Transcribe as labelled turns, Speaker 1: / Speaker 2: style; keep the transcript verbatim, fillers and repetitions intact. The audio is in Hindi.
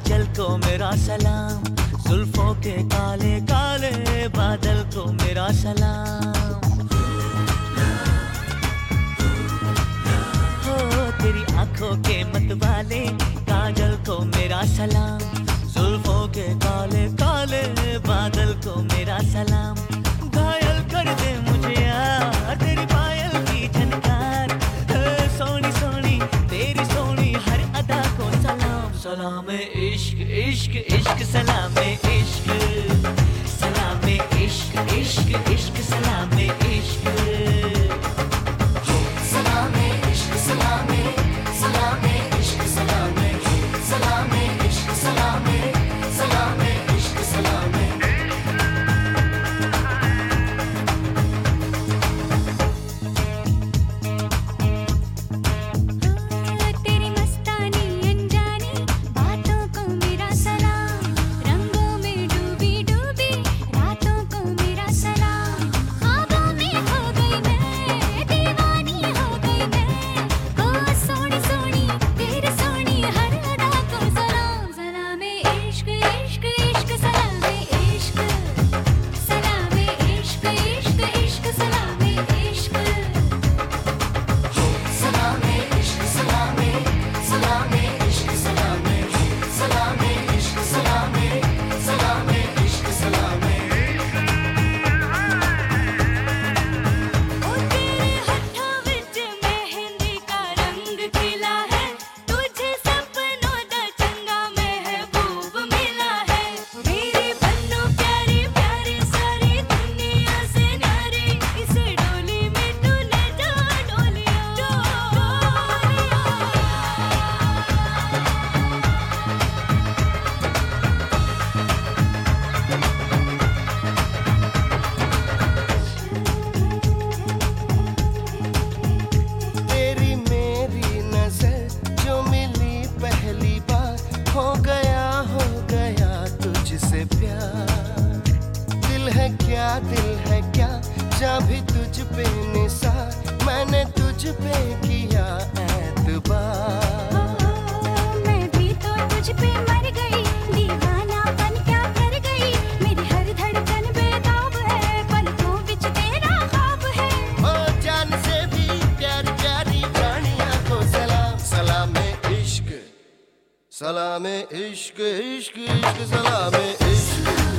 Speaker 1: काजल को मेरा सलाम, जुल्फों के काले काले बादल को मेरा सलाम। हो तेरी आंखों के मतवाले काजल को मेरा सलाम, जुल्फों के काले काले बादल को मेरा सलाम। घायल कर दे मुझे यार तेरी पायल की झनकार, सोनी सोनी तेरी सोनी हर अदा को सलाम। सलाम इश्क इश्क इश्क सलाम इश्क, सलाम इश्क इश्क इश्क सलाम इश्क,
Speaker 2: सलाम इश्क सलाम सलाम इश्क सलाम सलाम इश्क सलाम सलाम इश्क सलाम।
Speaker 3: तेरी मस्तानी अनजानी बातों को मेरा सलाम, रंगों में डूबी डूबी रातों को मेरा सलाम। ख्वाबों में खो गई मैं, दीवानी हो गई मैं, ओ सोनी सोनी तेरी सोनी हर अदा को सलाम। सलाम इश्क इश्क इश्क सलाम इश्क, सलाम इश्क इश्क इश्क सलाम इश्क,
Speaker 2: सलाम इश्क सलाम सलाम इश्क सलाम सलाम इश्क सलाम सलाम इश्क सलाम।
Speaker 3: ओ तेरे होठों विच मेहंदी का रंग खिला है, तुझे सपनों दा चंगा महबूब मिला है। मेरी बन्नो प्यारी प्यारी सारी दुनिया से न्यारी, इस डोली में तूने जा डोलिया डोलिया।
Speaker 4: तेरी मेरी नजर जो मिली पहली बार, हो गया हो गया तुझसे प्यार। दिल है क्या दिल है क्या जा भी तुझ पे निसार, मैंने तुझ पे किया एतबार।
Speaker 3: मैं भी तो तुझ पे मर गई, दीवानापन क्या कर गई, मेरी हर धड़कन बेताब है, पलकों बिच तेरा ख्वाब है।
Speaker 4: ओ जान से भी प्यारी प्यारी प्राणिया को सलाम, सलाम इश्क, सलाम इश्क इश्क इश्क सलाम इश्क।